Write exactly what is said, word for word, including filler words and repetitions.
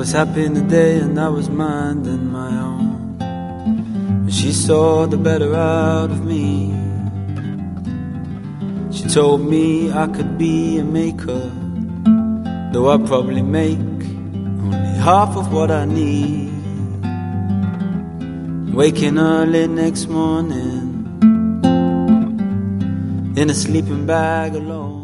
was happy in the day and I was minding my own, but she saw the better out of me. She told me I could be a maker, though I probably make only half of what I need. Waking early next morning in a sleeping bag alone.